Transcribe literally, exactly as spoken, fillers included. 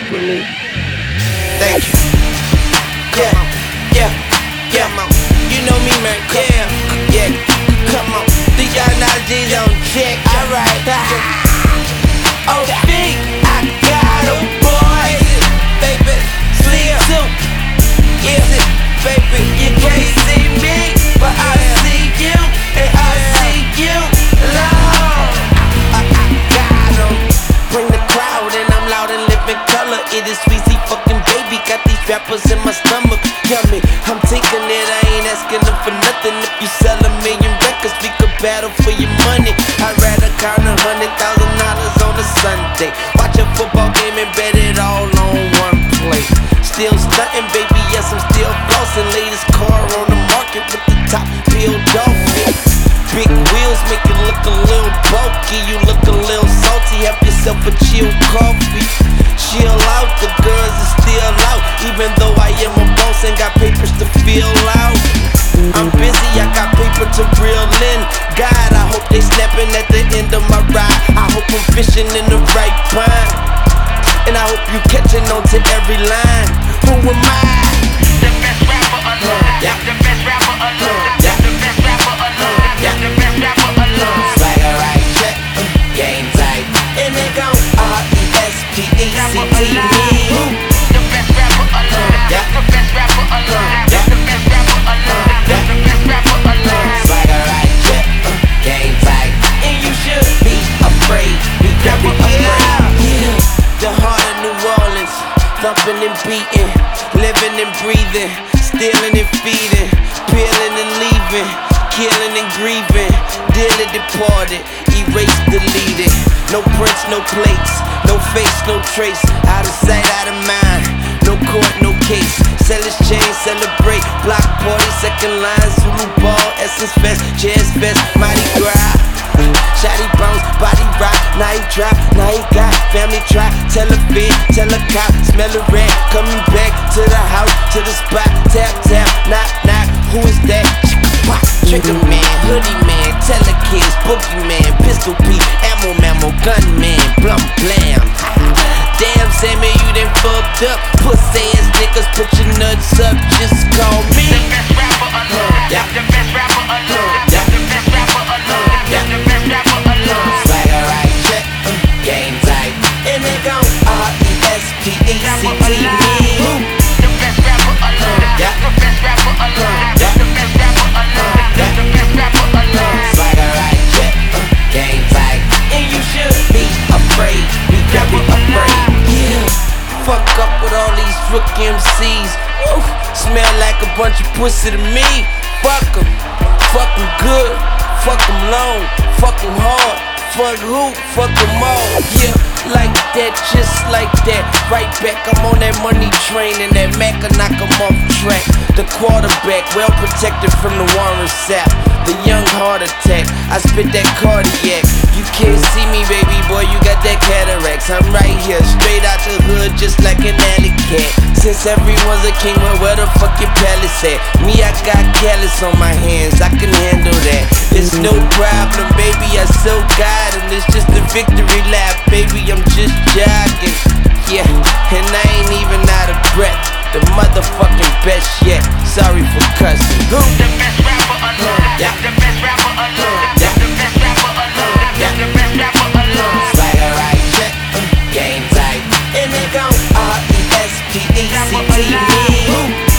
fuck with me. Thank you. Yeah, yeah, yeah, man. You know me, man. Yeah, yeah. Come on. The y'all nowadays on check. Alright. Oh, big. I got a boy. Baby, Slim too. Is it, baby? You can't see me, but I see you, and I see you. Lord, I, I got 'em. Bring the crowd, and I'm loud and living color. It is Weezy fucking baby. Got these rappers in my stomach. Yummy, I'm taking it. I ain't asking them for nothing. If you sell a million records, we could battle for your money. I'd rather count a hundred thousand dollars on a Sunday. Watch a football game and bet it all on one play. Still stunting, baby, yes, I'm still flossing. Latest car on the market with the top build off it. Big wheels make you look a little bulky. You look a little salty, have yourself a chill coffee. Chill out, the girls are still out. Even though I am a boss and got papers to fill out. I'm busy, I got paper to reel in. God, I hope they snapping at the end of my ride. I hope I'm fishing in the right pond, and I hope you catching on to every line. Who am I? The best rapper alive. Yeah. The best rapper alive. Yeah. The best rapper alive. Yeah. The best rapper alive. Swagger right, check, game tight. And they gon' R E S P E C T me. The best rapper alive. Yeah. The best rapper alive. Yeah. The best rapper alive. Yeah. The best rapper alive. Swagger right, check, game tight. And you should be afraid. Be very afraid. Yeah. The heart of New Orleans, thumping and beating, living and breathing, stealing and feeding, peeling and leaving, killing and grieving, dearly departed, erased, deleted. No prints, no plates, no face, no trace. Out of sight, out of mind. No court, no case. Sell his chain, celebrate. Block party, second line, Zulu ball, Essence Fest, Jazz Fest, Mighty Gras. Shotty bounce, body rock, now he drop, now he got family try, tell a fit, tell a cop, smell a rat, coming back to the house, to the spot, tap, tap, knock, knock, who is that? Pop, trigger man, hoodie man, tell the kids, boogie man, pistol P, ammo, mammo, gun man, blum, blam. Damn, Sammy, you done fucked up, pussy ass niggas, put your nuts up, just call me the best rapper alive, yeah. The best rapper alive, yeah. The best rapper alive, yeah. The best rapper alive. Swagger right, check, game tight. And they gon' R E S P E C T me. The best rapper alive, yeah. The best rapper alive, yeah. The best rapper alive, yeah. The best rapper alive. Swagger right, check, game tight. And you should be afraid, be very afraid. Yeah, fuck up with all these rookie M Cs. Woo, smell like a bunch of pussy to me. Fuck 'em, fuck 'em good, fuck 'em long, fuck 'em hard. Fuck who, fuck 'em all. Yeah, like that, just like that. Right back, I'm on that money train, and that Mac will knock 'em off track. The quarterback, well protected from the Warren Sapp. The young heart attack, I spit that cardiac. You can't see me, baby boy, you got that cataracts. I'm right here, straight out the hood, just like an alley cat. Since everyone's a king, well, where the fuck your palace at? Me, I got callus on my hands, I can handle that. It's no problem, baby, I so got him. It's just a victory lap, baby, I'm just jogging. Yeah, and I ain't even out of breath. The motherfucking best yet, sorry for cussing. Who? The best rapper alive, yeah. The best rapper alive, yeah. The best rapper alive, yeah. The best rapper alive. Swagger right, check, game tight. And they gon' R E S P E C T me.